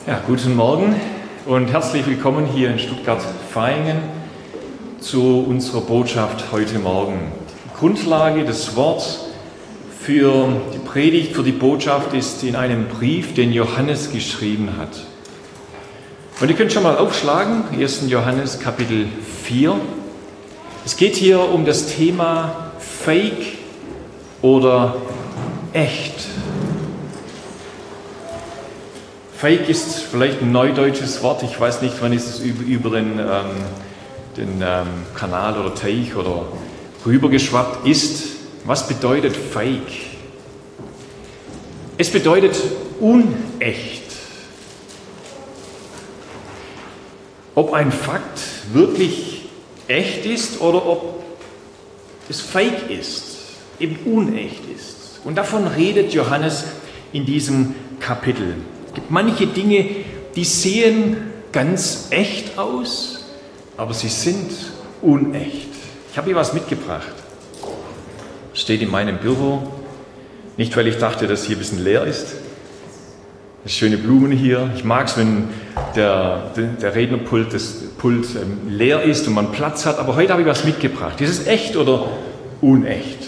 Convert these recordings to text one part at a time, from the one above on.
Ja, guten Morgen und herzlich willkommen hier in Stuttgart-Vaihingen zu unserer Botschaft heute Morgen. Die Grundlage, das Wort für die Predigt, für die Botschaft ist in einem Brief, den Johannes geschrieben hat. Und ihr könnt schon mal aufschlagen, 1. Johannes Kapitel 4. Es geht hier um das Thema Fake oder echt. Fake ist vielleicht ein neudeutsches Wort, ich weiß nicht, wann ist es über den Kanal oder Teich oder rübergeschwappt ist. Was bedeutet Fake? Es bedeutet unecht. Ob ein Fakt wirklich echt ist oder ob es Fake ist, eben unecht ist. Und davon redet Johannes in diesem Kapitel. Es gibt manche Dinge, die sehen ganz echt aus, aber sie sind unecht. Ich habe hier was mitgebracht. Steht in meinem Büro. Nicht, weil ich dachte, dass hier ein bisschen leer ist. Es schöne Blumen hier. Ich mag es, wenn der Rednerpult, das Pult leer ist und man Platz hat. Aber heute habe ich was mitgebracht. Ist es echt oder unecht?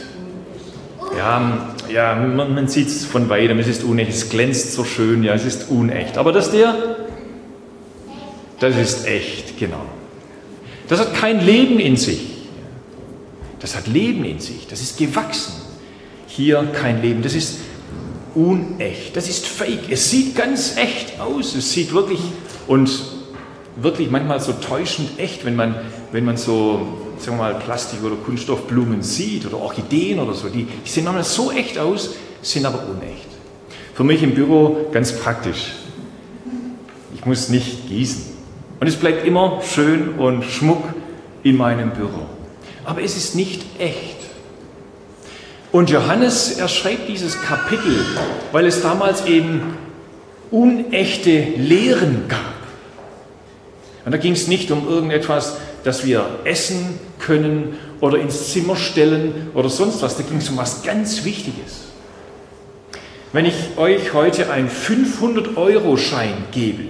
Ja, man sieht es von weitem, es ist unecht, es glänzt so schön, ja, es ist unecht. Aber das ist echt, genau. Das hat kein Leben in sich. Das hat Leben in sich, das ist gewachsen. Hier kein Leben, das ist unecht, das ist fake. Es sieht ganz echt aus, es sieht wirklich manchmal so täuschend echt, wenn man so, sagen wir mal, Plastik- oder Kunststoffblumen sieht oder Orchideen oder so, die sehen manchmal so echt aus, sind aber unecht. Für mich im Büro ganz praktisch. Ich muss nicht gießen. Und es bleibt immer schön und Schmuck in meinem Büro. Aber es ist nicht echt. Und Johannes, er schreibt dieses Kapitel, weil es damals eben unechte Lehren gab. Und da ging es nicht um irgendetwas, das wir essen können oder ins Zimmer stellen oder sonst was. Da ging es um was ganz Wichtiges. Wenn ich euch heute einen 500-Euro-Schein gebe,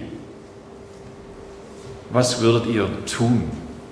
was würdet ihr tun?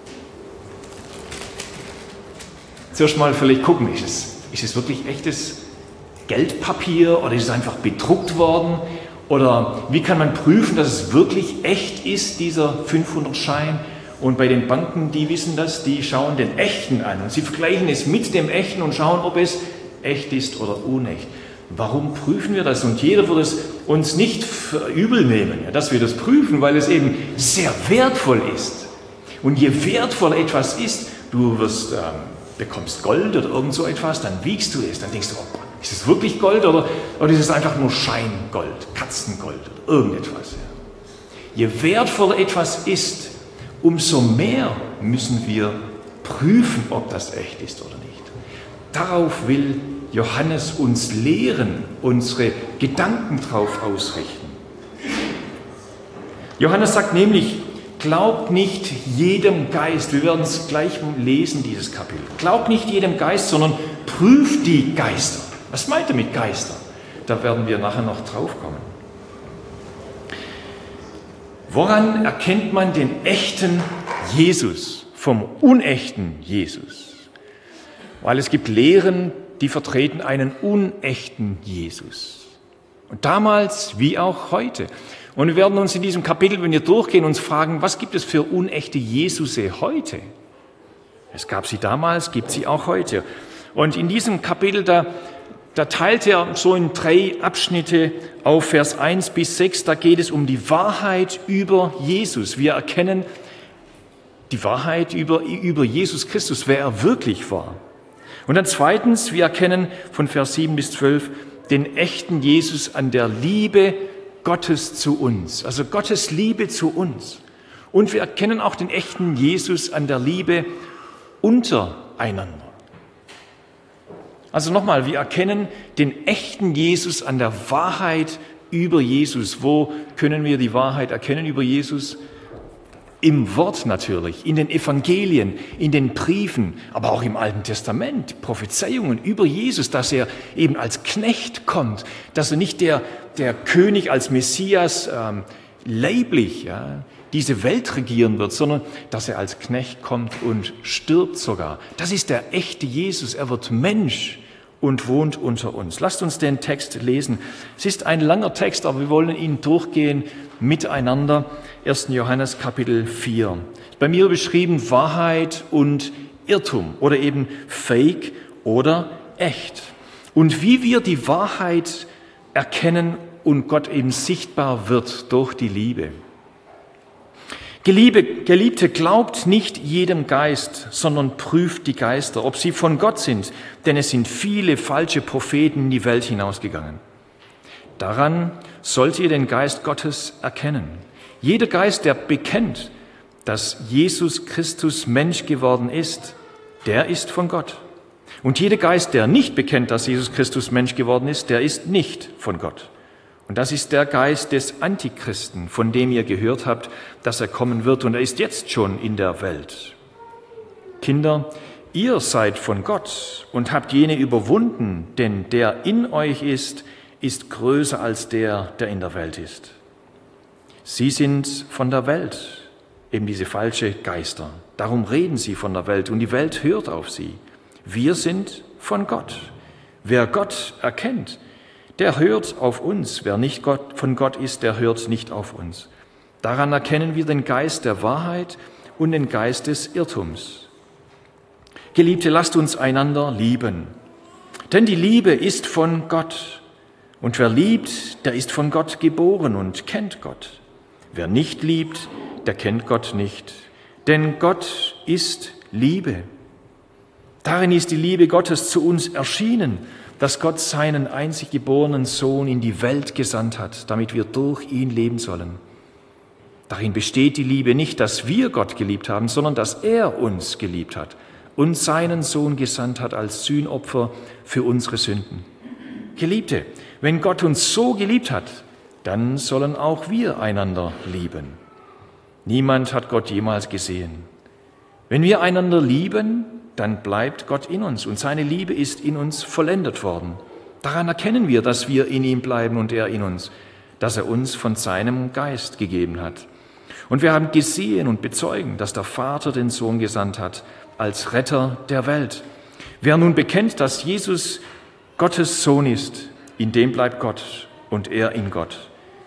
Zuerst mal vielleicht gucken, ist es wirklich echtes Geldpapier oder ist es einfach bedruckt worden? Oder wie kann man prüfen, dass es wirklich echt ist, dieser 500-Schein? Und bei den Banken, die wissen das, die schauen den echten an. Und sie vergleichen es mit dem echten und schauen, ob es echt ist oder unecht. Warum prüfen wir das? Und jeder wird es uns nicht für übel nehmen, ja, dass wir das prüfen, weil es eben sehr wertvoll ist. Und je wertvoller etwas ist, du bekommst Gold oder irgend so etwas, dann wiegst du es, dann denkst du, oh, ist es wirklich Gold oder ist es einfach nur Scheingold, Katzengold oder irgendetwas? Ja. Je wertvoller etwas ist, umso mehr müssen wir prüfen, ob das echt ist oder nicht. Darauf will Johannes uns lehren, unsere Gedanken drauf ausrichten. Johannes sagt nämlich, glaubt nicht jedem Geist, wir werden es gleich lesen, dieses Kapitel. Glaubt nicht jedem Geist, sondern prüft die Geister. Was meint er mit Geister? Da werden wir nachher noch drauf kommen. Woran erkennt man den echten Jesus vom unechten Jesus? Weil es gibt Lehren, die vertreten einen unechten Jesus. Und damals wie auch heute. Und wir werden uns in diesem Kapitel, wenn wir durchgehen, uns fragen, was gibt es für unechte Jesuse heute? Es gab sie damals, gibt sie auch heute. Und in diesem Kapitel, da teilt er so in 3 Abschnitte auf, Vers 1 bis 6, da geht es um die Wahrheit über Jesus. Wir erkennen die Wahrheit über Jesus Christus, wer er wirklich war. Und dann zweitens, wir erkennen von Vers 7 bis 12 den echten Jesus an der Liebe Gottes zu uns, also Gottes Liebe zu uns. Und wir erkennen auch den echten Jesus an der Liebe untereinander. Also nochmal, wir erkennen den echten Jesus an der Wahrheit über Jesus. Wo können wir die Wahrheit erkennen über Jesus? Im Wort natürlich, in den Evangelien, in den Briefen, aber auch im Alten Testament, Prophezeiungen über Jesus, dass er eben als Knecht kommt, dass er nicht der König als Messias leiblich diese Welt regieren wird, sondern dass er als Knecht kommt und stirbt sogar. Das ist der echte Jesus. Er wird Mensch und wohnt unter uns. Lasst uns den Text lesen. Es ist ein langer Text, aber wir wollen ihn durchgehen miteinander. 1. Johannes Kapitel 4. Bei mir beschrieben Wahrheit und Irrtum oder eben Fake oder echt. Und wie wir die Wahrheit erkennen und Gott eben sichtbar wird durch die Liebe. Geliebte, glaubt nicht jedem Geist, sondern prüft die Geister, ob sie von Gott sind, denn es sind viele falsche Propheten in die Welt hinausgegangen. Daran sollt ihr den Geist Gottes erkennen. Jeder Geist, der bekennt, dass Jesus Christus Mensch geworden ist, der ist von Gott. Und jeder Geist, der nicht bekennt, dass Jesus Christus Mensch geworden ist, der ist nicht von Gott. Und das ist der Geist des Antichristen, von dem ihr gehört habt, dass er kommen wird, und er ist jetzt schon in der Welt. Kinder, ihr seid von Gott und habt jene überwunden, denn der in euch ist größer als der in der Welt ist. Sie sind von der Welt, eben diese falsche Geister. Darum reden sie von der Welt und die Welt hört auf sie. Wir sind von Gott. Wer Gott erkennt, der hört auf uns. Wer nicht von Gott ist, der hört nicht auf uns. Daran erkennen wir den Geist der Wahrheit und den Geist des Irrtums. Geliebte, lasst uns einander lieben. Denn die Liebe ist von Gott. Und wer liebt, der ist von Gott geboren und kennt Gott. Wer nicht liebt, der kennt Gott nicht. Denn Gott ist Liebe. Darin ist die Liebe Gottes zu uns erschienen, dass Gott seinen einzig geborenen Sohn in die Welt gesandt hat, damit wir durch ihn leben sollen. Darin besteht die Liebe nicht, dass wir Gott geliebt haben, sondern dass er uns geliebt hat und seinen Sohn gesandt hat als Sühnopfer für unsere Sünden. Geliebte, wenn Gott uns so geliebt hat, dann sollen auch wir einander lieben. Niemand hat Gott jemals gesehen. Wenn wir einander lieben, dann bleibt Gott in uns und seine Liebe ist in uns vollendet worden. Daran erkennen wir, dass wir in ihm bleiben und er in uns, dass er uns von seinem Geist gegeben hat. Und wir haben gesehen und bezeugen, dass der Vater den Sohn gesandt hat als Retter der Welt. Wer nun bekennt, dass Jesus Gottes Sohn ist, in dem bleibt Gott und er in Gott.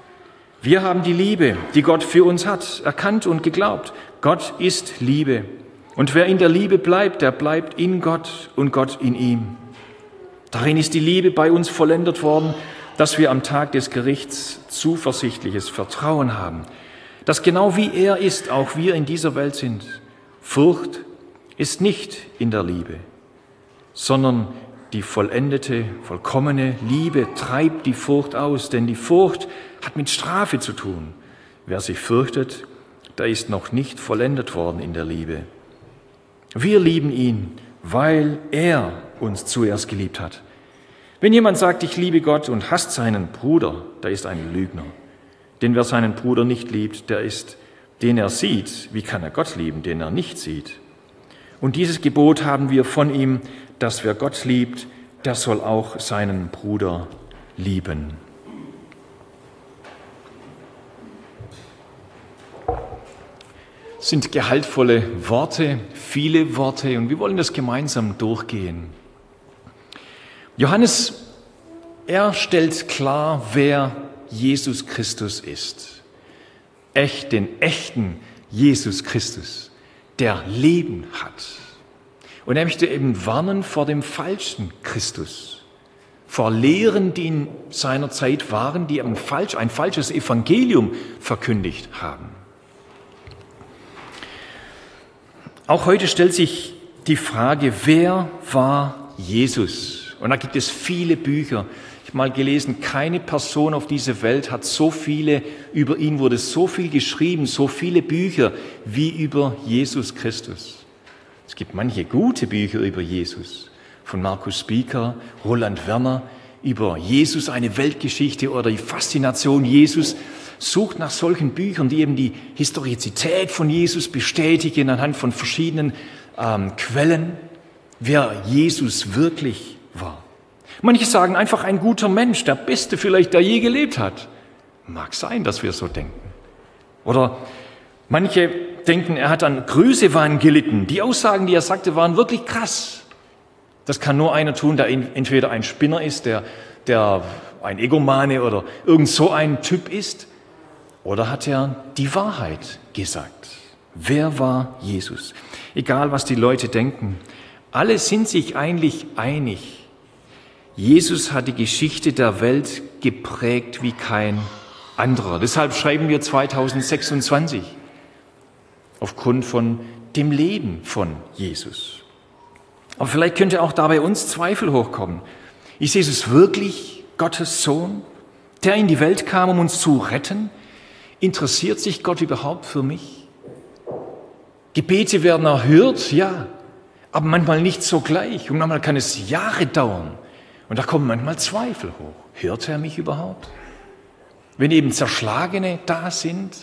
Wir haben die Liebe, die Gott für uns hat, erkannt und geglaubt. Gott ist Liebe. Und wer in der Liebe bleibt, der bleibt in Gott und Gott in ihm. Darin ist die Liebe bei uns vollendet worden, dass wir am Tag des Gerichts zuversichtliches Vertrauen haben, dass genau wie er ist, auch wir in dieser Welt sind. Furcht ist nicht in der Liebe, sondern die vollendete, vollkommene Liebe treibt die Furcht aus, denn die Furcht hat mit Strafe zu tun. Wer sich fürchtet, der ist noch nicht vollendet worden in der Liebe. Wir lieben ihn, weil er uns zuerst geliebt hat. Wenn jemand sagt, ich liebe Gott und hasst seinen Bruder, der ist ein Lügner. Denn wer seinen Bruder nicht liebt, der ist, den er sieht. Wie kann er Gott lieben, den er nicht sieht? Und dieses Gebot haben wir von ihm, dass wer Gott liebt, der soll auch seinen Bruder lieben. Es sind gehaltvolle Worte, viele Worte, und wir wollen das gemeinsam durchgehen. Johannes, er stellt klar, wer Jesus Christus ist. Den echten Jesus Christus, der Leben hat. Und er möchte eben warnen vor dem falschen Christus, vor Lehren, die in seiner Zeit waren, die ein falsches Evangelium verkündigt haben. Auch heute stellt sich die Frage, wer war Jesus? Und da gibt es viele Bücher. Ich habe mal gelesen, keine Person auf dieser Welt hat über ihn wurde so viel geschrieben, so viele Bücher wie über Jesus Christus. Es gibt manche gute Bücher über Jesus, von Markus Bieker, Roland Werner, über Jesus, eine Weltgeschichte oder die Faszination Jesus. Sucht nach solchen Büchern, die eben die Historizität von Jesus bestätigen anhand von verschiedenen Quellen, wer Jesus wirklich war. Manche sagen einfach ein guter Mensch, der Beste vielleicht, der je gelebt hat. Mag sein, dass wir so denken. Oder manche denken, er hat an Größenwahn gelitten. Die Aussagen, die er sagte, waren wirklich krass. Das kann nur einer tun, der entweder ein Spinner ist, der ein Egomane oder irgend so ein Typ ist. Oder hat er die Wahrheit gesagt? Wer war Jesus? Egal, was die Leute denken, alle sind sich eigentlich einig. Jesus hat die Geschichte der Welt geprägt wie kein anderer. Deshalb schreiben wir 2026 aufgrund von dem Leben von Jesus. Aber vielleicht könnte auch da bei uns Zweifel hochkommen. Ist Jesus wirklich Gottes Sohn, der in die Welt kam, um uns zu retten? Interessiert sich Gott überhaupt für mich? Gebete werden erhört, ja, aber manchmal nicht sogleich. Und manchmal kann es Jahre dauern. Und da kommen manchmal Zweifel hoch. Hört er mich überhaupt? Wenn eben Zerschlagene da sind?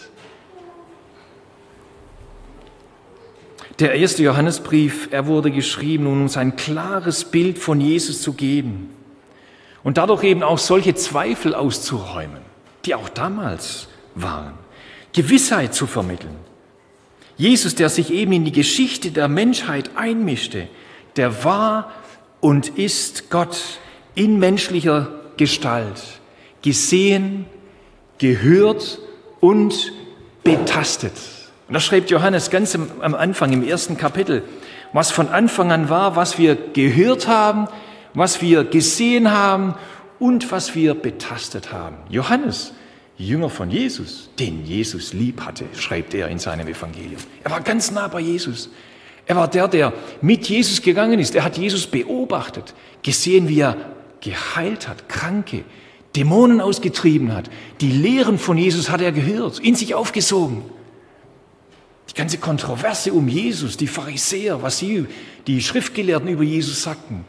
Der erste Johannesbrief, er wurde geschrieben, um uns ein klares Bild von Jesus zu geben. Und dadurch eben auch solche Zweifel auszuräumen, die auch damals waren. Gewissheit zu vermitteln. Jesus, der sich eben in die Geschichte der Menschheit einmischte, der war und ist Gott in menschlicher Gestalt, gesehen, gehört und betastet. Und das schreibt Johannes ganz am Anfang, im ersten Kapitel, was von Anfang an war, was wir gehört haben, was wir gesehen haben und was wir betastet haben. Johannes, Jünger von Jesus, den Jesus lieb hatte, schreibt er in seinem Evangelium. Er war ganz nah bei Jesus. Er war der mit Jesus gegangen ist. Er hat Jesus beobachtet, gesehen, wie er geheilt hat, Kranke, Dämonen ausgetrieben hat. Die Lehren von Jesus hat er gehört, in sich aufgesogen. Die ganze Kontroverse um Jesus, die Pharisäer, was die Schriftgelehrten über Jesus sagten.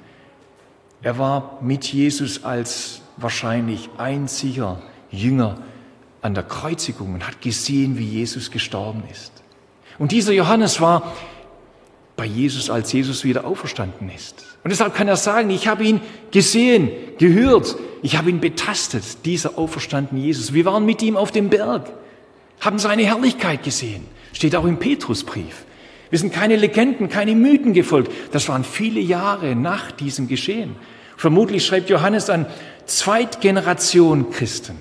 Er war mit Jesus als wahrscheinlich einziger Jünger an der Kreuzigung und hat gesehen, wie Jesus gestorben ist. Und dieser Johannes war bei Jesus, als Jesus wieder auferstanden ist. Und deshalb kann er sagen, ich habe ihn gesehen, gehört, ich habe ihn betastet, dieser auferstandene Jesus. Wir waren mit ihm auf dem Berg, haben seine Herrlichkeit gesehen. Steht auch im Petrusbrief. Wir sind keine Legenden, keine Mythen gefolgt. Das waren viele Jahre nach diesem Geschehen. Vermutlich schreibt Johannes an Zweitgeneration Christen.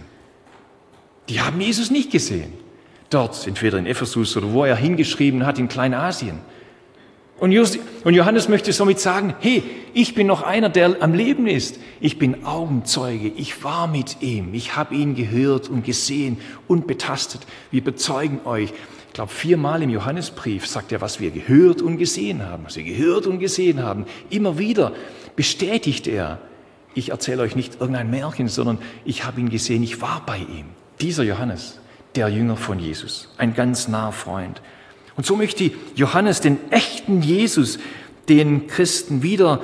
Die haben Jesus nicht gesehen. Dort, entweder in Ephesus oder wo er hingeschrieben hat, in Kleinasien. Und Johannes möchte somit sagen, hey, ich bin noch einer, der am Leben ist. Ich bin Augenzeuge, ich war mit ihm, ich habe ihn gehört und gesehen und betastet. Wir bezeugen euch. Ich glaube, 4-mal im Johannesbrief sagt er, was wir gehört und gesehen haben. Was wir gehört und gesehen haben. Immer wieder bestätigt er, ich erzähle euch nicht irgendein Märchen, sondern ich habe ihn gesehen, ich war bei ihm. Dieser Johannes, der Jünger von Jesus, ein ganz naher Freund. Und so möchte Johannes den echten Jesus den Christen wieder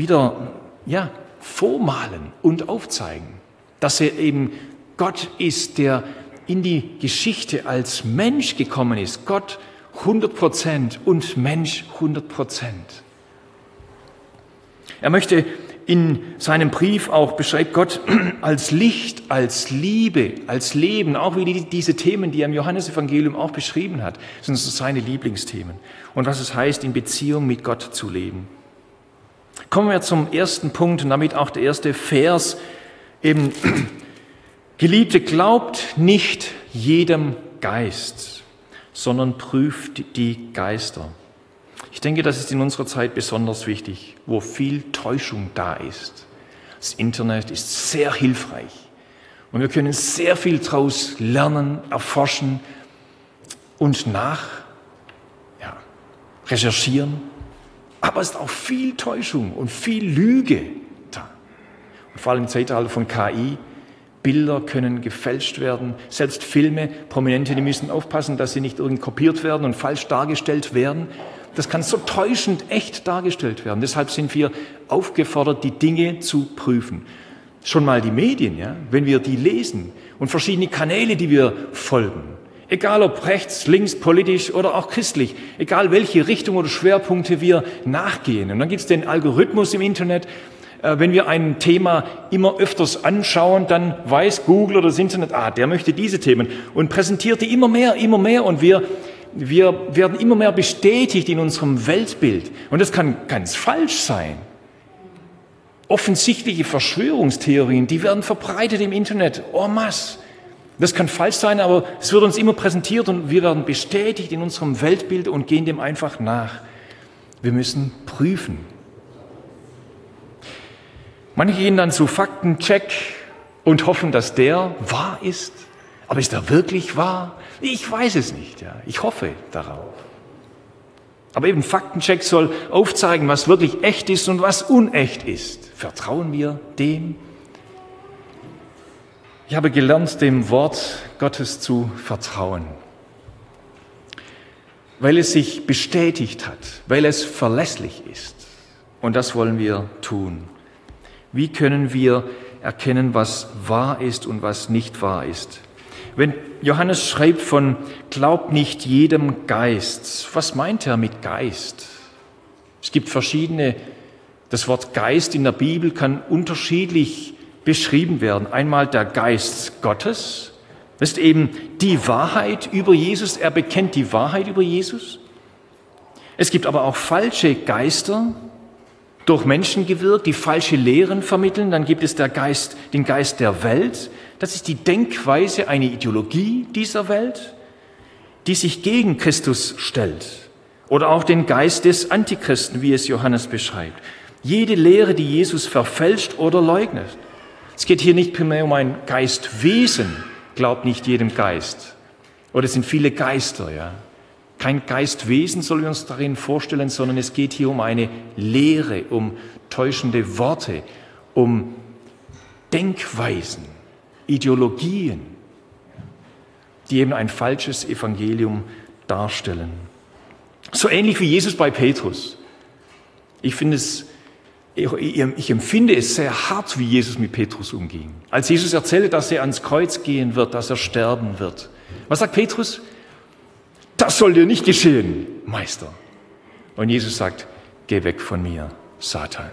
vormalen und aufzeigen, dass er eben Gott ist, der in die Geschichte als Mensch gekommen ist. Gott 100% und Mensch 100%. Er möchte in seinem Brief auch beschreibt Gott als Licht, als Liebe, als Leben, auch wie diese Themen, die er im Johannesevangelium auch beschrieben hat, sind so seine Lieblingsthemen. Und was es heißt, in Beziehung mit Gott zu leben. Kommen wir zum ersten Punkt und damit auch der erste Vers. Eben, Geliebte, glaubt nicht jedem Geist, sondern prüft die Geister. Ich denke, das ist in unserer Zeit besonders wichtig, wo viel Täuschung da ist. Das Internet ist sehr hilfreich und wir können sehr viel daraus lernen, erforschen und recherchieren. Aber es ist auch viel Täuschung und viel Lüge da. Und vor allem im Zeitalter von KI, Bilder können gefälscht werden, selbst Filme, Prominente, die müssen aufpassen, dass sie nicht irgendwie kopiert werden und falsch dargestellt werden. Das kann so täuschend echt dargestellt werden. Deshalb sind wir aufgefordert, die Dinge zu prüfen. Schon mal die Medien, ja, wenn wir die lesen und verschiedene Kanäle, die wir folgen. Egal ob rechts, links, politisch oder auch christlich. Egal welche Richtung oder Schwerpunkte wir nachgehen. Und dann gibt es den Algorithmus im Internet, wenn wir ein Thema immer öfters anschauen, dann weiß Google oder das Internet, der möchte diese Themen und präsentiert die immer mehr und wir werden immer mehr bestätigt in unserem Weltbild. Und das kann ganz falsch sein. Offensichtliche Verschwörungstheorien, die werden verbreitet im Internet, en masse. Das kann falsch sein, aber es wird uns immer präsentiert und wir werden bestätigt in unserem Weltbild und gehen dem einfach nach. Wir müssen prüfen. Manche gehen dann zu Faktencheck und hoffen, dass der wahr ist. Aber ist er wirklich wahr? Ich weiß es nicht. Ja. Ich hoffe darauf. Aber eben Faktencheck soll aufzeigen, was wirklich echt ist und was unecht ist. Vertrauen wir dem? Ich habe gelernt, dem Wort Gottes zu vertrauen, weil es sich bestätigt hat, weil es verlässlich ist. Und das wollen wir tun. Wie können wir erkennen, was wahr ist und was nicht wahr ist? Wenn Johannes schreibt von glaubt nicht jedem Geist, was meint er mit Geist? Es gibt das Wort Geist in der Bibel kann unterschiedlich beschrieben werden. Einmal der Geist Gottes, das ist eben die Wahrheit über Jesus, er bekennt die Wahrheit über Jesus. Es gibt aber auch falsche Geister, durch Menschen gewirkt, die falsche Lehren vermitteln. Dann gibt es den Geist der Welt. Das ist die Denkweise, eine Ideologie dieser Welt, die sich gegen Christus stellt. Oder auch den Geist des Antichristen, wie es Johannes beschreibt. Jede Lehre, die Jesus verfälscht oder leugnet. Es geht hier nicht primär um ein Geistwesen, glaubt nicht jedem Geist. Oder es sind viele Geister, ja. Kein Geistwesen sollen wir uns darin vorstellen, sondern es geht hier um eine Lehre, um täuschende Worte, um Denkweisen, Ideologien, die eben ein falsches Evangelium darstellen. So ähnlich wie Jesus bei Petrus. Ich empfinde es sehr hart, wie Jesus mit Petrus umging. Als Jesus erzählte, dass er ans Kreuz gehen wird, dass er sterben wird. Was sagt Petrus? Das soll dir nicht geschehen, Meister. Und Jesus sagt, geh weg von mir, Satan.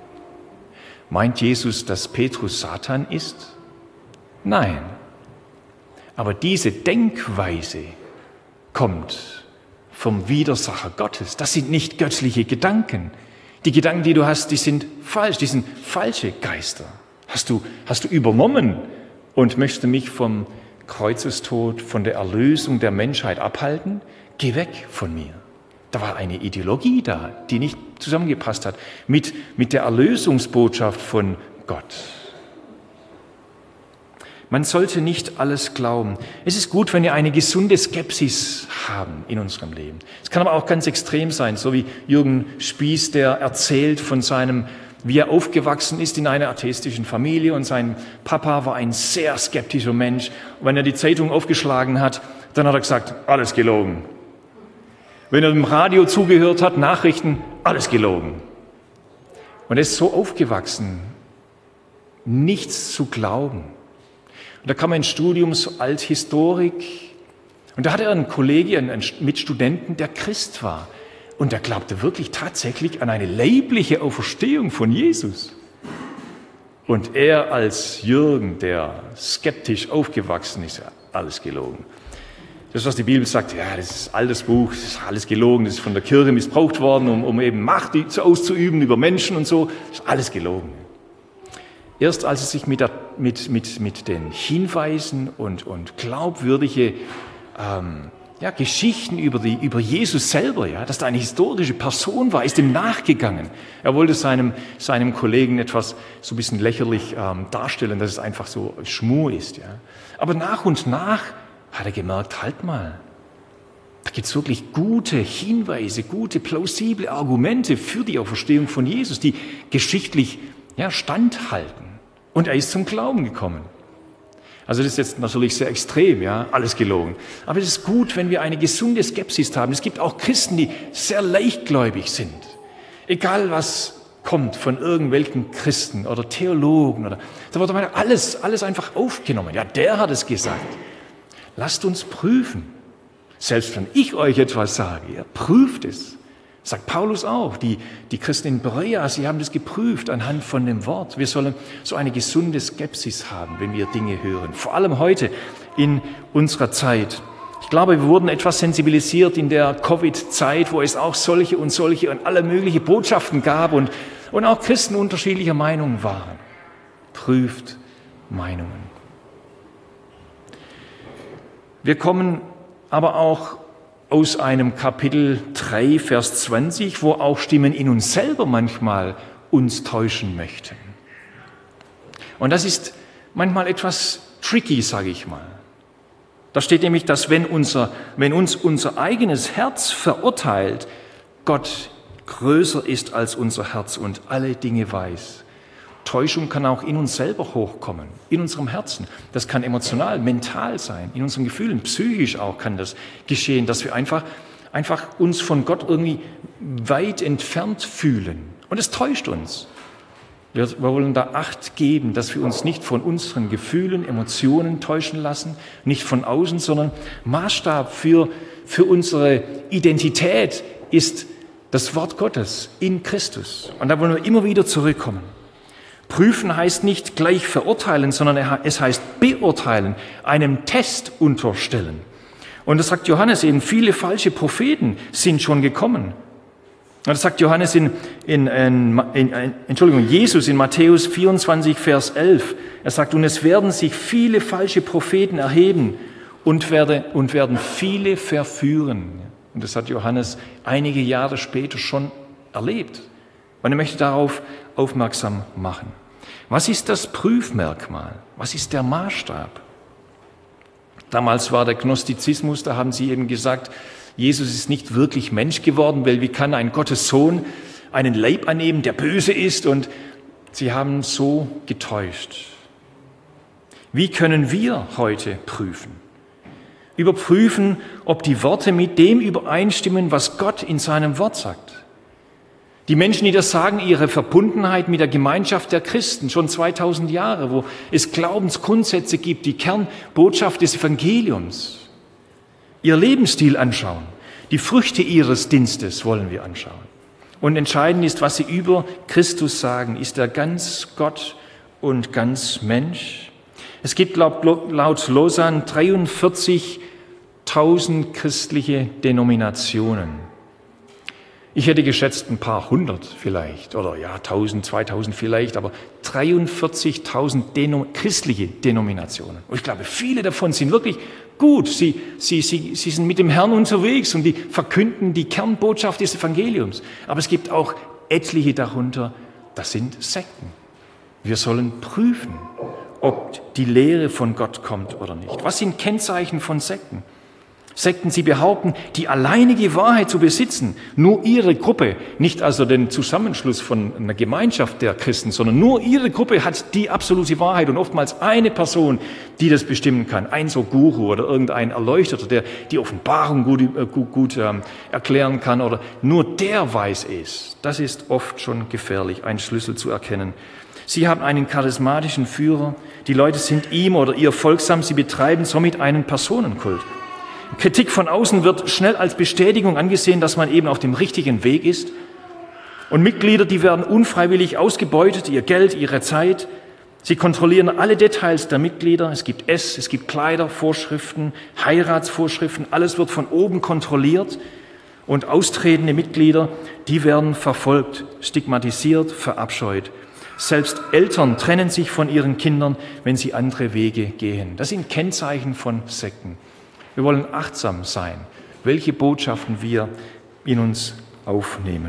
Meint Jesus, dass Petrus Satan ist? Nein. Aber diese Denkweise kommt vom Widersacher Gottes. Das sind nicht göttliche Gedanken. Die Gedanken, die du hast, die sind falsch, die sind falsche Geister. Hast du übernommen und möchtest mich vom Kreuzestod, von der Erlösung der Menschheit abhalten? Geh weg von mir. Da war eine Ideologie da, die nicht zusammengepasst hat mit der Erlösungsbotschaft von Gott. Man sollte nicht alles glauben. Es ist gut, wenn wir eine gesunde Skepsis haben in unserem Leben. Es kann aber auch ganz extrem sein, so wie Jürgen Spieß, der erzählt von wie er aufgewachsen ist in einer atheistischen Familie und sein Papa war ein sehr skeptischer Mensch. Und wenn er die Zeitung aufgeschlagen hat, dann hat er gesagt, alles gelogen. Wenn er dem Radio zugehört hat, Nachrichten, alles gelogen. Und er ist so aufgewachsen, nichts zu glauben. Und da kam ein Studium so Althistorik und da hatte er einen Kollegen, einen Mitstudenten, der Christ war. Und er glaubte wirklich tatsächlich an eine leibliche Auferstehung von Jesus. Und er als Jürgen, der skeptisch aufgewachsen ist, alles gelogen. Das, was die Bibel sagt, ja, das ist altes Buch, das ist alles gelogen, das ist von der Kirche missbraucht worden, um eben Macht auszuüben über Menschen und so, das ist alles gelogen. Erst als er sich mit den Hinweisen und glaubwürdige Geschichten über Jesus selber, dass da eine historische Person war, ist ihm nachgegangen. Er wollte seinem Kollegen etwas so ein bisschen lächerlich darstellen, dass es einfach so Schmuh ist. Ja. Aber nach und nach hat er gemerkt, halt mal, da gibt es wirklich gute Hinweise, gute, plausible Argumente für die Auferstehung von Jesus, die geschichtlich standhalten. Und er ist zum Glauben gekommen. Also das ist jetzt natürlich sehr extrem, alles gelogen. Aber es ist gut, wenn wir eine gesunde Skepsis haben. Es gibt auch Christen, die sehr leichtgläubig sind. Egal was kommt von irgendwelchen Christen oder Theologen, da wird alles einfach aufgenommen. Ja, der hat es gesagt. Lasst uns prüfen. Selbst wenn ich euch etwas sage, prüft es. Sagt Paulus auch, die Christen in Berea, sie haben das geprüft anhand von dem Wort. Wir sollen so eine gesunde Skepsis haben, wenn wir Dinge hören. Vor allem heute in unserer Zeit. Ich glaube, wir wurden etwas sensibilisiert in der Covid-Zeit, wo es auch solche und alle möglichen Botschaften gab und auch Christen unterschiedlicher Meinungen waren. Prüft Meinungen. Wir kommen aber auch aus einem Kapitel 3, Vers 20, wo auch Stimmen in uns selber manchmal uns täuschen möchten. Und das ist manchmal etwas tricky, sage ich mal. Da steht nämlich, dass wenn uns unser eigenes Herz verurteilt, Gott größer ist als unser Herz und alle Dinge weiß. Täuschung kann auch in uns selber hochkommen, in unserem Herzen. Das kann emotional, mental sein, in unseren Gefühlen, psychisch auch kann das geschehen, dass wir einfach uns von Gott irgendwie weit entfernt fühlen. Und es täuscht uns. Wir wollen da Acht geben, dass wir uns nicht von unseren Gefühlen, Emotionen täuschen lassen, nicht von außen, sondern Maßstab für unsere Identität ist das Wort Gottes in Christus. Und da wollen wir immer wieder zurückkommen. Prüfen heißt nicht gleich verurteilen, sondern es heißt beurteilen, einem Test unterstellen. Und das sagt Johannes eben, viele falsche Propheten sind schon gekommen. Und das sagt Jesus in Matthäus 24, Vers 11. Er sagt, und es werden sich viele falsche Propheten erheben und werden viele verführen. Und das hat Johannes einige Jahre später schon erlebt. Und er möchte darauf aufmerksam machen. Was ist das Prüfmerkmal? Was ist der Maßstab? Damals war der Gnostizismus, da haben sie eben gesagt, Jesus ist nicht wirklich Mensch geworden, weil wie kann ein Gottes Sohn einen Leib annehmen, der böse ist? Und sie haben so getäuscht. Wie können wir heute prüfen? Überprüfen, ob die Worte mit dem übereinstimmen, was Gott in seinem Wort sagt. Die Menschen, die das sagen, ihre Verbundenheit mit der Gemeinschaft der Christen, schon 2000 Jahre, wo es Glaubensgrundsätze gibt, die Kernbotschaft des Evangeliums. Ihr Lebensstil anschauen, die Früchte ihres Dienstes wollen wir anschauen. Und entscheidend ist, was sie über Christus sagen. Ist er ganz Gott und ganz Mensch? Es gibt laut Lausanne 43.000 christliche Denominationen. Ich hätte geschätzt ein paar hundert vielleicht oder 1000, 2000 vielleicht, aber 43.000 christliche Denominationen. Und ich glaube, viele davon sind wirklich gut. Sie sind mit dem Herrn unterwegs und die verkünden die Kernbotschaft des Evangeliums. Aber es gibt auch etliche darunter, das sind Sekten. Wir sollen prüfen, ob die Lehre von Gott kommt oder nicht. Was sind Kennzeichen von Sekten? Sekten, sie behaupten, die alleinige Wahrheit zu besitzen, nur ihre Gruppe, nicht also den Zusammenschluss von einer Gemeinschaft der Christen, sondern nur ihre Gruppe hat die absolute Wahrheit und oftmals eine Person, die das bestimmen kann, ein so Guru oder irgendein Erleuchteter, der die Offenbarung gut erklären kann oder nur der weiß es. Das ist oft schon gefährlich, ein Schlüssel zu erkennen. Sie haben einen charismatischen Führer, die Leute sind ihm oder ihr folgsam, sie betreiben somit einen Personenkult. Kritik von außen wird schnell als Bestätigung angesehen, dass man eben auf dem richtigen Weg ist. Und Mitglieder, die werden unfreiwillig ausgebeutet, ihr Geld, ihre Zeit. Sie kontrollieren alle Details der Mitglieder. Es gibt Kleidervorschriften, Heiratsvorschriften. Alles wird von oben kontrolliert. Und austretende Mitglieder, die werden verfolgt, stigmatisiert, verabscheut. Selbst Eltern trennen sich von ihren Kindern, wenn sie andere Wege gehen. Das sind Kennzeichen von Sekten. Wir wollen achtsam sein, welche Botschaften wir in uns aufnehmen.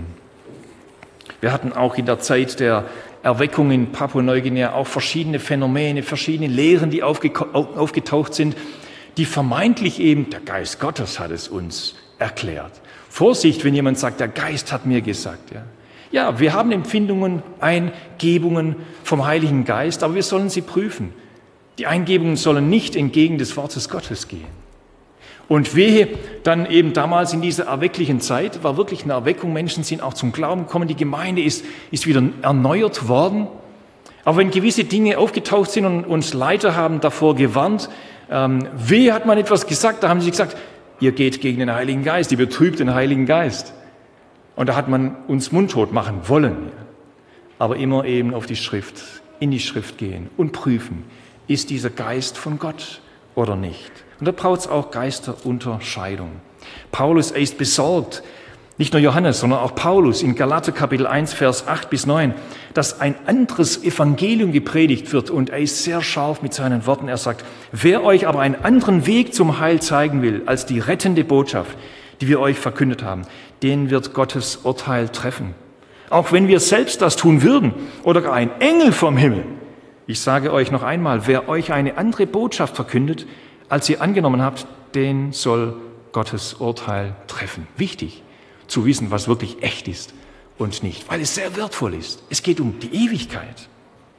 Wir hatten auch in der Zeit der Erweckung in Papua-Neuguinea auch verschiedene Phänomene, verschiedene Lehren, die aufgetaucht sind, die vermeintlich eben, der Geist Gottes hat es uns erklärt. Vorsicht, wenn jemand sagt, der Geist hat mir gesagt. Ja, wir haben Empfindungen, Eingebungen vom Heiligen Geist, aber wir sollen sie prüfen. Die Eingebungen sollen nicht entgegen des Wortes Gottes gehen. Und wehe, dann eben damals in dieser erwecklichen Zeit, war wirklich eine Erweckung, Menschen sind auch zum Glauben gekommen, die Gemeinde ist wieder erneuert worden. Aber wenn gewisse Dinge aufgetaucht sind und uns Leiter haben davor gewarnt, wehe hat man etwas gesagt, da haben sie gesagt, ihr geht gegen den Heiligen Geist, ihr betrübt den Heiligen Geist. Und da hat man uns mundtot machen wollen. Aber immer eben auf die Schrift, in die Schrift gehen und prüfen, ist dieser Geist von Gott oder nicht. Und da braucht es auch Geisterunterscheidung. Paulus ist besorgt, nicht nur Johannes, sondern auch Paulus in Galater Kapitel 1, Vers 8 bis 9, dass ein anderes Evangelium gepredigt wird. Und er ist sehr scharf mit seinen Worten. Er sagt, wer euch aber einen anderen Weg zum Heil zeigen will, als die rettende Botschaft, die wir euch verkündet haben, den wird Gottes Urteil treffen. Auch wenn wir selbst das tun würden oder gar ein Engel vom Himmel. Ich sage euch noch einmal, wer euch eine andere Botschaft verkündet, als ihr angenommen habt, den soll Gottes Urteil treffen. Wichtig zu wissen, was wirklich echt ist und nicht, weil es sehr wertvoll ist. Es geht um die Ewigkeit.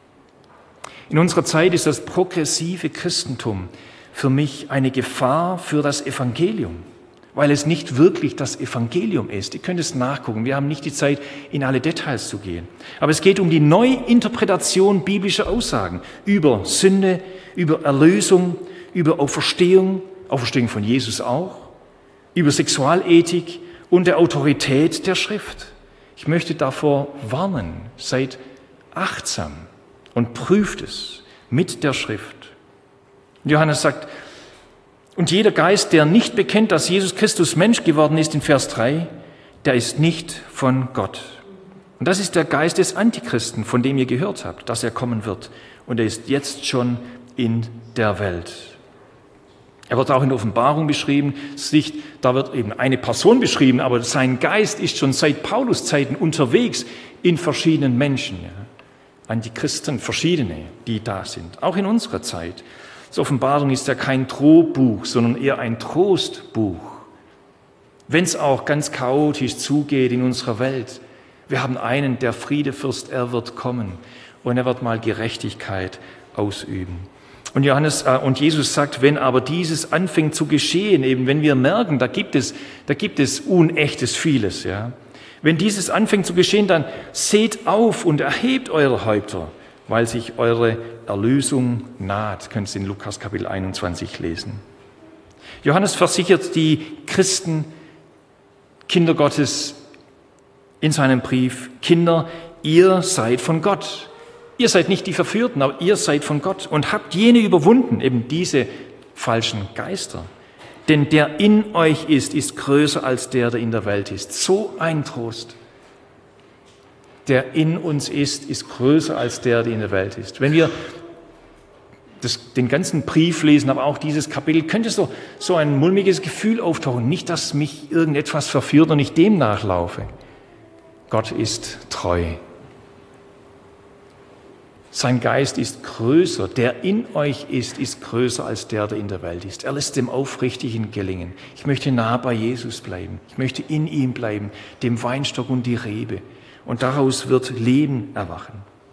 In unserer Zeit ist das progressive Christentum für mich eine Gefahr für das Evangelium, weil es nicht wirklich das Evangelium ist. Ihr könnt es nachgucken, wir haben nicht die Zeit, in alle Details zu gehen. Aber es geht um die Neuinterpretation biblischer Aussagen über Sünde, über Erlösung, über Auferstehung von Jesus auch, über Sexualethik und der Autorität der Schrift. Ich möchte davor warnen, seid achtsam und prüft es mit der Schrift. Johannes sagt, und jeder Geist, der nicht bekennt, dass Jesus Christus Mensch geworden ist, in Vers 3, der ist nicht von Gott. Und das ist der Geist des Antichristen, von dem ihr gehört habt, dass er kommen wird. Und er ist jetzt schon in der Welt. Er wird auch in der Offenbarung beschrieben, da wird eben eine Person beschrieben, aber sein Geist ist schon seit Paulus Zeiten unterwegs in verschiedenen Menschen. Ja. Antichristen, verschiedene, die da sind, auch in unserer Zeit. Die Offenbarung ist ja kein Drohbuch, sondern eher ein Trostbuch. Wenn es auch ganz chaotisch zugeht in unserer Welt, wir haben einen, der Friedefürst, er wird kommen und er wird mal Gerechtigkeit ausüben. Und Jesus sagt, wenn aber dieses anfängt zu geschehen, eben wenn wir merken, da gibt es Unechtes vieles, ja. Wenn dieses anfängt zu geschehen, dann seht auf und erhebt eure Häupter, weil sich eure Erlösung naht. Könnt ihr in Lukas Kapitel 21 lesen. Johannes versichert die Christen, Kinder Gottes, in seinem Brief, Kinder, ihr seid von Gott. Ihr seid nicht die Verführten, aber ihr seid von Gott und habt jene überwunden, eben diese falschen Geister. Denn der in euch ist größer als der in der Welt ist. So ein Trost. Der in uns ist größer als der in der Welt ist. Wenn wir den ganzen Brief lesen, aber auch dieses Kapitel, könnte so ein mulmiges Gefühl auftauchen. Nicht, dass mich irgendetwas verführt und ich dem nachlaufe. Gott ist treu. Sein Geist ist größer, der in euch ist größer als der in der Welt ist. Er lässt dem Aufrichtigen gelingen. Ich möchte nah bei Jesus bleiben. Ich möchte in ihm bleiben, dem Weinstock und die Rebe. Und daraus wird Leben erwachen.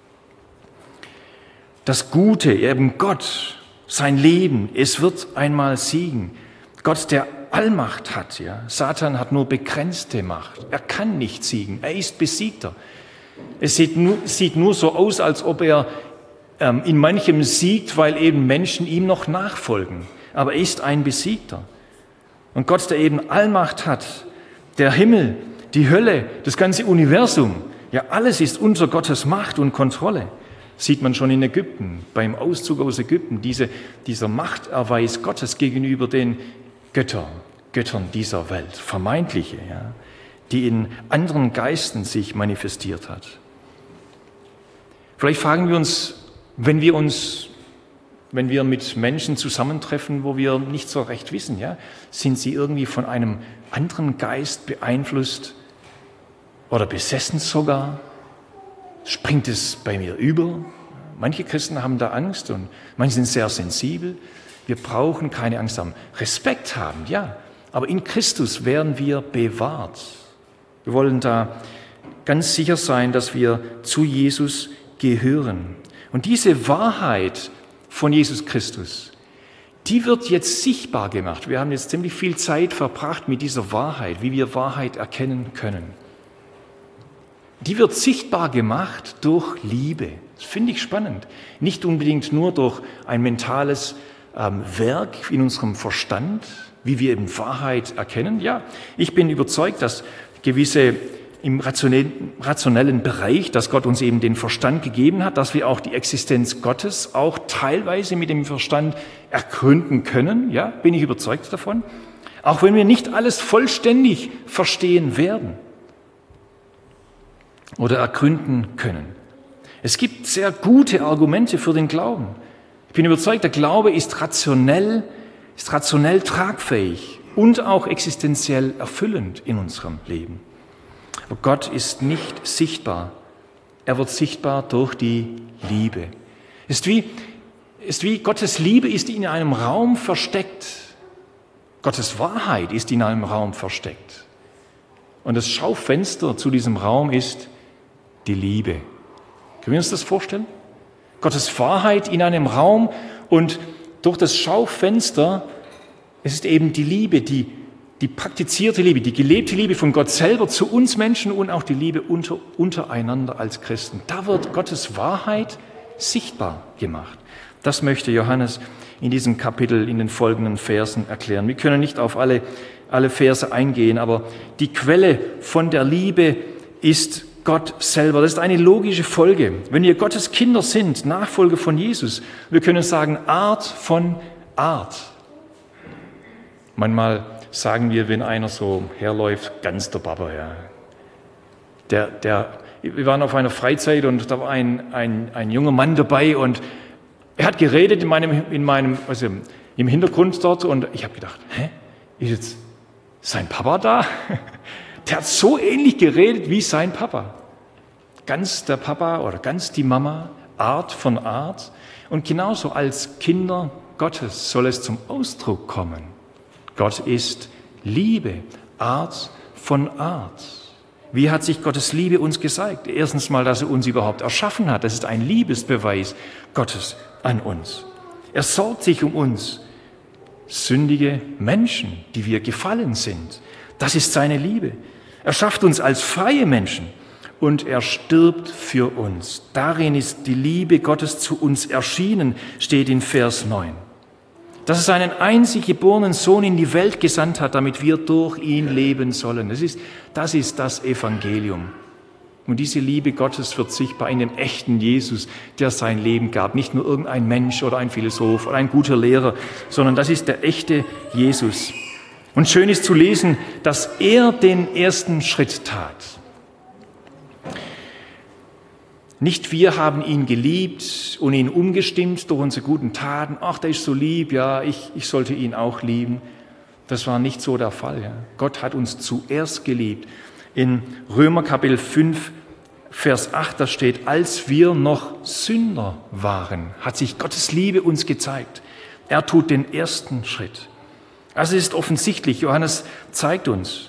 Das Gute, eben Gott, sein Leben, es wird einmal siegen. Gott, der Allmacht hat, ja. Satan hat nur begrenzte Macht. Er kann nicht siegen. Er ist Besiegter. Es sieht nur so aus, als ob er in manchem siegt, weil eben Menschen ihm noch nachfolgen. Aber er ist ein Besiegter. Und Gott, der eben Allmacht hat, der Himmel, die Hölle, das ganze Universum, ja alles ist unter Gottes Macht und Kontrolle. Sieht man schon in Ägypten, beim Auszug aus Ägypten, dieser Machterweis Gottes gegenüber den Göttern dieser Welt, vermeintliche, ja, die in anderen Geisten sich manifestiert hat. Vielleicht fragen wir uns, wenn wir mit Menschen zusammentreffen, wo wir nicht so recht wissen, ja, sind sie irgendwie von einem anderen Geist beeinflusst oder besessen sogar? Springt es bei mir über? Manche Christen haben da Angst und manche sind sehr sensibel. Wir brauchen keine Angst haben. Respekt haben, ja, aber in Christus werden wir bewahrt. Wir wollen da ganz sicher sein, dass wir zu Jesus gehören. Und diese Wahrheit von Jesus Christus, die wird jetzt sichtbar gemacht. Wir haben jetzt ziemlich viel Zeit verbracht mit dieser Wahrheit, wie wir Wahrheit erkennen können. Die wird sichtbar gemacht durch Liebe. Das finde ich spannend. Nicht unbedingt nur durch ein mentales Werk in unserem Verstand, wie wir eben Wahrheit erkennen. Ja, ich bin überzeugt, dass gewisse im rationellen Bereich, dass Gott uns eben den Verstand gegeben hat, dass wir auch die Existenz Gottes auch teilweise mit dem Verstand ergründen können. Ja, bin ich überzeugt davon. Auch wenn wir nicht alles vollständig verstehen werden oder ergründen können. Es gibt sehr gute Argumente für den Glauben. Ich bin überzeugt, der Glaube ist rationell tragfähig und auch existenziell erfüllend in unserem Leben. Aber Gott ist nicht sichtbar. Er wird sichtbar durch die Liebe. Ist wie Gottes Liebe ist in einem Raum versteckt. Gottes Wahrheit ist in einem Raum versteckt. Und das Schaufenster zu diesem Raum ist die Liebe. Können wir uns das vorstellen? Gottes Wahrheit in einem Raum und durch das Schaufenster, es ist eben die Liebe, die praktizierte Liebe, die gelebte Liebe von Gott selber zu uns Menschen und auch die Liebe untereinander als Christen. Da wird Gottes Wahrheit sichtbar gemacht. Das möchte Johannes in diesem Kapitel, in den folgenden Versen erklären. Wir können nicht auf alle Verse eingehen, aber die Quelle von der Liebe ist Gott selber. Das ist eine logische Folge. Wenn wir Gottes Kinder sind, Nachfolger von Jesus, wir können sagen, Art von Art. Manchmal sagen wir, wenn einer so herläuft, ganz der Papa, ja. Wir waren auf einer Freizeit und da war ein junger Mann dabei und er hat geredet also im Hintergrund dort und ich habe gedacht, ist jetzt sein Papa da? Der hat so ähnlich geredet wie sein Papa. Ganz der Papa oder ganz die Mama, Art von Art. Und genauso als Kinder Gottes soll es zum Ausdruck kommen. Gott ist Liebe, Art von Art. Wie hat sich Gottes Liebe uns gezeigt? Erstens mal, dass er uns überhaupt erschaffen hat. Das ist ein Liebesbeweis Gottes an uns. Er sorgt sich um uns, sündige Menschen, die wir gefallen sind. Das ist seine Liebe. Er schafft uns als freie Menschen und er stirbt für uns. Darin ist die Liebe Gottes zu uns erschienen, steht in Vers 9. Dass er seinen einzig geborenen Sohn in die Welt gesandt hat, damit wir durch ihn leben sollen. Das ist das Evangelium. Und diese Liebe Gottes wird sichtbar in dem echten Jesus, der sein Leben gab. Nicht nur irgendein Mensch oder ein Philosoph oder ein guter Lehrer, sondern das ist der echte Jesus. Und schön ist zu lesen, dass er den ersten Schritt tat. Nicht wir haben ihn geliebt und ihn umgestimmt durch unsere guten Taten. Ach, der ist so lieb, ja, ich sollte ihn auch lieben. Das war nicht so der Fall. Ja. Gott hat uns zuerst geliebt. In Römer Kapitel 5, Vers 8, da steht, als wir noch Sünder waren, hat sich Gottes Liebe uns gezeigt. Er tut den ersten Schritt. Also es ist offensichtlich, Johannes zeigt uns,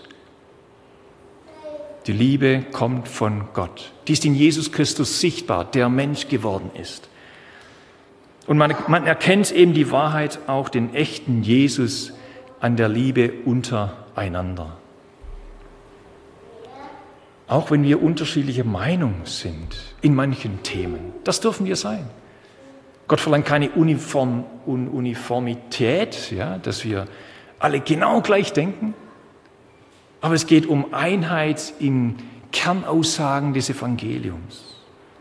die Liebe kommt von Gott. Die ist in Jesus Christus sichtbar, der Mensch geworden ist. Und man erkennt eben die Wahrheit, auch den echten Jesus, an der Liebe untereinander. Auch wenn wir unterschiedliche Meinungen sind in manchen Themen, das dürfen wir sein. Gott verlangt keine Uniformität, ja, dass wir alle genau gleich denken, aber es geht um Einheit in Kernaussagen des Evangeliums.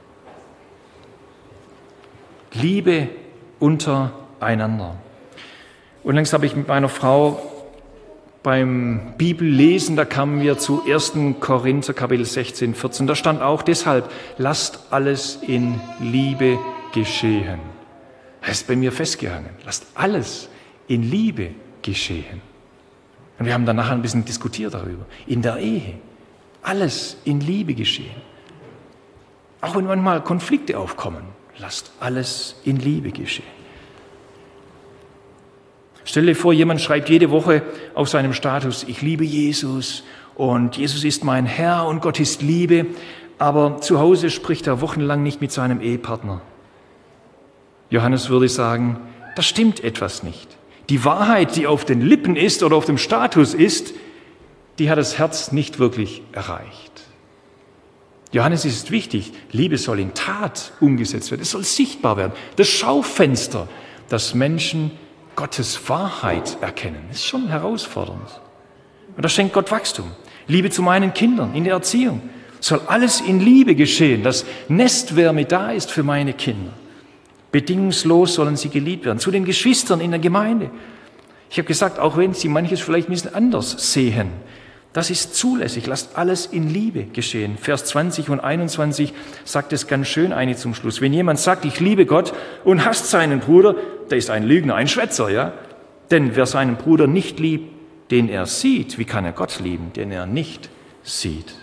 Liebe untereinander. Und längst habe ich mit meiner Frau beim Bibellesen, da kamen wir zu 1. Korinther Kapitel 16, 14. Da stand auch deshalb, lasst alles in Liebe geschehen. Das ist bei mir festgehangen. Lasst alles in Liebe geschehen. Und wir haben dann nachher ein bisschen diskutiert darüber. In der Ehe. Alles in Liebe geschehen. Auch wenn manchmal Konflikte aufkommen. Lasst alles in Liebe geschehen. Stell dir vor, jemand schreibt jede Woche auf seinem Status, ich liebe Jesus und Jesus ist mein Herr und Gott ist Liebe, aber zu Hause spricht er wochenlang nicht mit seinem Ehepartner. Johannes würde sagen, da stimmt etwas nicht. Die Wahrheit, die auf den Lippen ist oder auf dem Status ist, die hat das Herz nicht wirklich erreicht. Johannes ist wichtig, Liebe soll in Tat umgesetzt werden, es soll sichtbar werden. Das Schaufenster, dass Menschen Gottes Wahrheit erkennen, ist schon herausfordernd. Und da schenkt Gott Wachstum. Liebe zu meinen Kindern in der Erziehung. Soll alles in Liebe geschehen, dass Nestwärme da ist für meine Kinder. Bedingungslos sollen sie geliebt werden. Zu den Geschwistern in der Gemeinde. Ich habe gesagt, auch wenn sie manches vielleicht ein bisschen anders sehen, das ist zulässig. Lasst alles in Liebe geschehen. Vers 20 und 21 sagt es ganz schön eine zum Schluss. Wenn jemand sagt, ich liebe Gott und hasst seinen Bruder, der ist ein Lügner, ein Schwätzer, ja? Denn wer seinen Bruder nicht liebt, den er sieht, wie kann er Gott lieben, den er nicht sieht?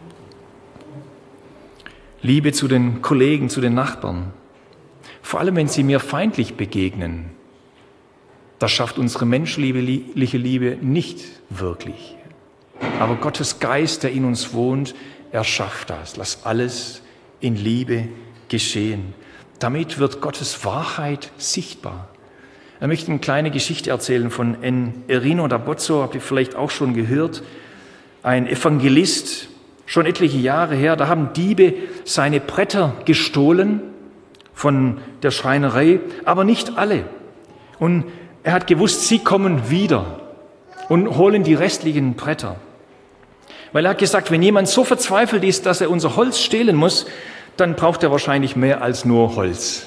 Liebe zu den Kollegen, zu den Nachbarn. Vor allem, wenn sie mir feindlich begegnen. Das schafft unsere menschliche Liebe nicht wirklich. Aber Gottes Geist, der in uns wohnt, er schafft das. Lass alles in Liebe geschehen. Damit wird Gottes Wahrheit sichtbar. Ich möchte eine kleine Geschichte erzählen von Enrico d'Abbozzo, habt ihr vielleicht auch schon gehört. Ein Evangelist, schon etliche Jahre her, da haben Diebe seine Bretter gestohlen von der Schreinerei, aber nicht alle. Und er hat gewusst, sie kommen wieder und holen die restlichen Bretter. Weil er hat gesagt, wenn jemand so verzweifelt ist, dass er unser Holz stehlen muss, dann braucht er wahrscheinlich mehr als nur Holz.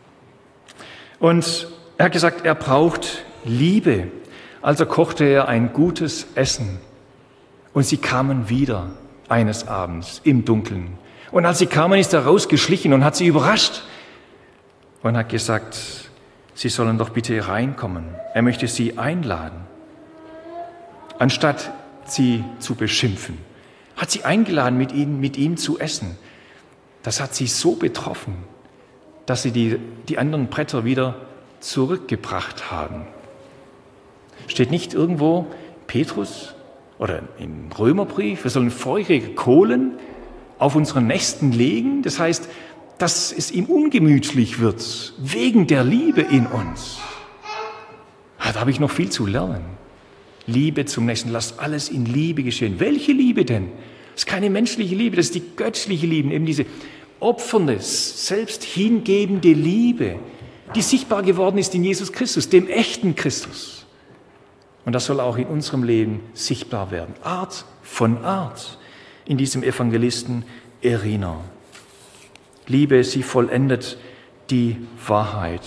Und er hat gesagt, er braucht Liebe. Also kochte er ein gutes Essen. Und sie kamen wieder eines Abends im Dunkeln. Und als sie kamen, ist er rausgeschlichen und hat sie überrascht. Und hat gesagt, sie sollen doch bitte reinkommen. Er möchte sie einladen. Anstatt sie zu beschimpfen, hat sie eingeladen, mit ihm zu essen. Das hat sie so betroffen, dass sie die anderen Bretter wieder zurückgebracht haben. Steht nicht irgendwo Petrus oder im Römerbrief, wir sollen feurige Kohlen auf unseren Nächsten legen? Das heißt, dass es ihm ungemütlich wird, wegen der Liebe in uns. Da habe ich noch viel zu lernen. Liebe zum Nächsten, lasst alles in Liebe geschehen. Welche Liebe denn? Das ist keine menschliche Liebe, das ist die göttliche Liebe, eben diese opfernde, selbst hingebende Liebe, die sichtbar geworden ist in Jesus Christus, dem echten Christus. Und das soll auch in unserem Leben sichtbar werden. Art von Art in diesem Evangelisten Enrico. Liebe, sie vollendet die Wahrheit.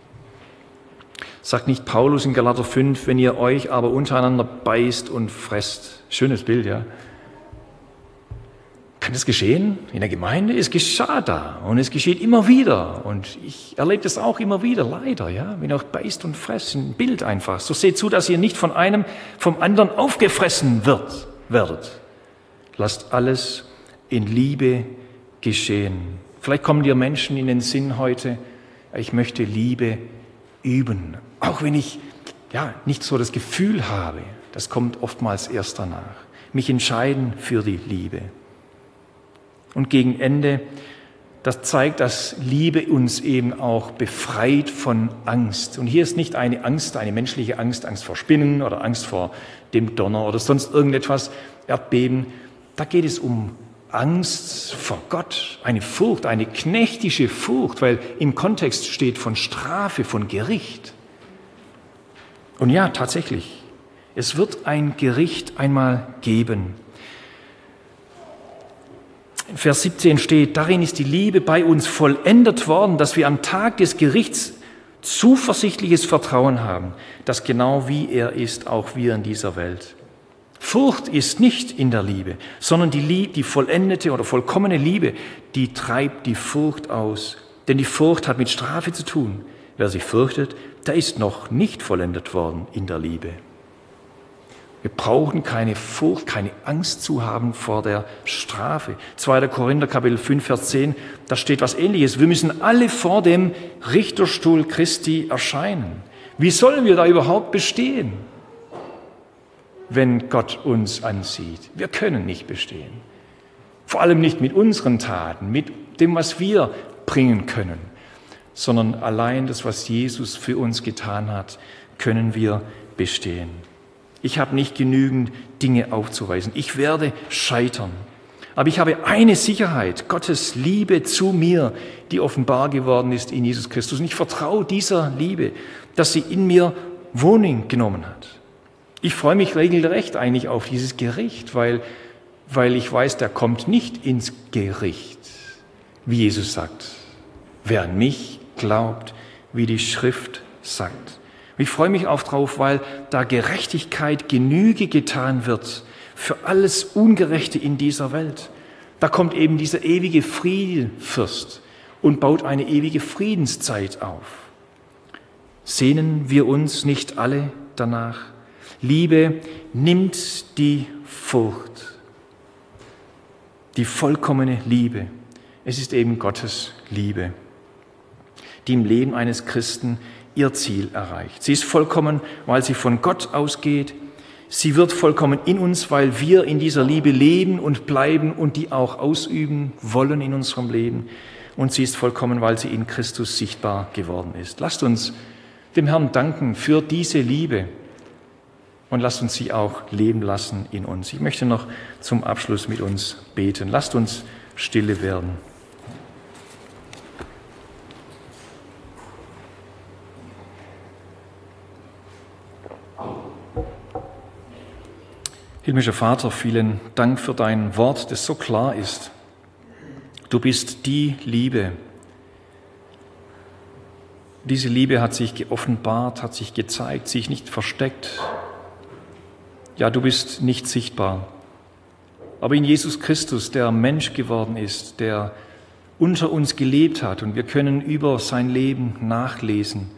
Sagt nicht Paulus in Galater 5, wenn ihr euch aber untereinander beißt und fresst. Schönes Bild, ja. Kann das geschehen in der Gemeinde? Es geschah da und es geschieht immer wieder. Und ich erlebe das auch immer wieder, leider, ja. Wenn ihr euch beißt und fresst, ein Bild einfach. So seht zu, dass ihr nicht von einem vom anderen aufgefressen werdet. Lasst alles in Liebe geschehen. Vielleicht kommen dir Menschen in den Sinn heute, ich möchte Liebe üben. Auch wenn ich nicht so das Gefühl habe, das kommt oftmals erst danach. Mich entscheiden für die Liebe. Und gegen Ende, das zeigt, dass Liebe uns eben auch befreit von Angst. Und hier ist nicht eine Angst, eine menschliche Angst, Angst vor Spinnen oder Angst vor dem Donner oder sonst irgendetwas, Erdbeben. Da geht es um Angst vor Gott, eine Furcht, eine knechtische Furcht, weil im Kontext steht von Strafe, von Gericht. Und ja, tatsächlich, es wird ein Gericht einmal geben. In Vers 17 steht, darin ist die Liebe bei uns vollendet worden, dass wir am Tag des Gerichts zuversichtliches Vertrauen haben, dass genau wie er ist, auch wir in dieser Welt. Furcht ist nicht in der Liebe, sondern die vollendete oder vollkommene Liebe, die treibt die Furcht aus. Denn die Furcht hat mit Strafe zu tun. Wer sich fürchtet, der ist noch nicht vollendet worden in der Liebe. Wir brauchen keine Furcht, keine Angst zu haben vor der Strafe. 2. Korinther, Kapitel 5, Vers 10, da steht was Ähnliches. Wir müssen alle vor dem Richterstuhl Christi erscheinen. Wie sollen wir da überhaupt bestehen, wenn Gott uns ansieht? Wir können nicht bestehen. Vor allem nicht mit unseren Taten, mit dem, was wir bringen können, sondern allein das, was Jesus für uns getan hat, können wir bestehen. Ich habe nicht genügend Dinge aufzuweisen. Ich werde scheitern. Aber ich habe eine Sicherheit, Gottes Liebe zu mir, die offenbar geworden ist in Jesus Christus. Und ich vertraue dieser Liebe, dass sie in mir Wohnung genommen hat. Ich freue mich regelrecht eigentlich auf dieses Gericht, weil ich weiß, der kommt nicht ins Gericht, wie Jesus sagt. Wer an mich glaubt, wie die Schrift sagt. Ich freue mich auch drauf, weil da Gerechtigkeit Genüge getan wird für alles Ungerechte in dieser Welt. Da kommt eben dieser ewige Friedefürst und baut eine ewige Friedenszeit auf. Sehnen wir uns nicht alle danach? Liebe nimmt die Furcht, die vollkommene Liebe. Es ist eben Gottes Liebe, die im Leben eines Christen ihr Ziel erreicht. Sie ist vollkommen, weil sie von Gott ausgeht. Sie wird vollkommen in uns, weil wir in dieser Liebe leben und bleiben und die auch ausüben wollen in unserem Leben. Und sie ist vollkommen, weil sie in Christus sichtbar geworden ist. Lasst uns dem Herrn danken für diese Liebe und lasst uns sie auch leben lassen in uns. Ich möchte noch zum Abschluss mit uns beten. Lasst uns stille werden. Himmlischer Vater, vielen Dank für dein Wort, das so klar ist. Du bist die Liebe. Diese Liebe hat sich geoffenbart, hat sich gezeigt, sich nicht versteckt. Ja, du bist nicht sichtbar. Aber in Jesus Christus, der Mensch geworden ist, der unter uns gelebt hat und wir können über sein Leben nachlesen,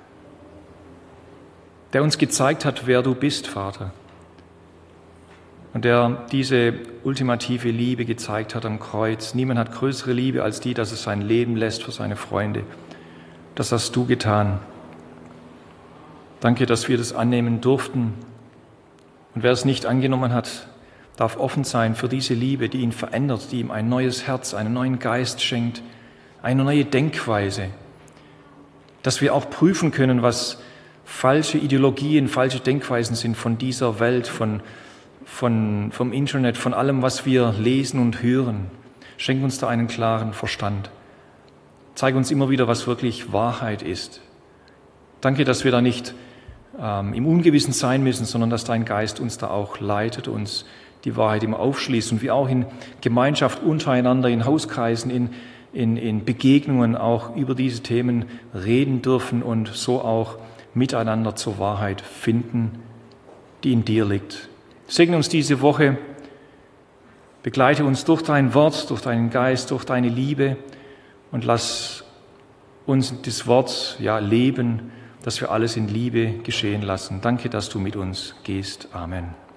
der uns gezeigt hat, wer du bist, Vater. Und der diese ultimative Liebe gezeigt hat am Kreuz. Niemand hat größere Liebe als die, dass es sein Leben lässt für seine Freunde. Das hast du getan. Danke, dass wir das annehmen durften. Und wer es nicht angenommen hat, darf offen sein für diese Liebe, die ihn verändert, die ihm ein neues Herz, einen neuen Geist schenkt, eine neue Denkweise. Dass wir auch prüfen können, was falsche Ideologien, falsche Denkweisen sind von dieser Welt, vom Internet, von allem, was wir lesen und hören. Schenk uns da einen klaren Verstand. Zeig uns immer wieder, was wirklich Wahrheit ist. Danke, dass wir da nicht im Ungewissen sein müssen, sondern dass dein Geist uns da auch leitet, uns die Wahrheit immer aufschließt und wir auch in Gemeinschaft untereinander, in Hauskreisen, in Begegnungen auch über diese Themen reden dürfen und so auch miteinander zur Wahrheit finden, die in dir liegt. Segne uns diese Woche, begleite uns durch dein Wort, durch deinen Geist, durch deine Liebe und lass uns das Wort leben, dass wir alles in Liebe geschehen lassen. Danke, dass du mit uns gehst. Amen.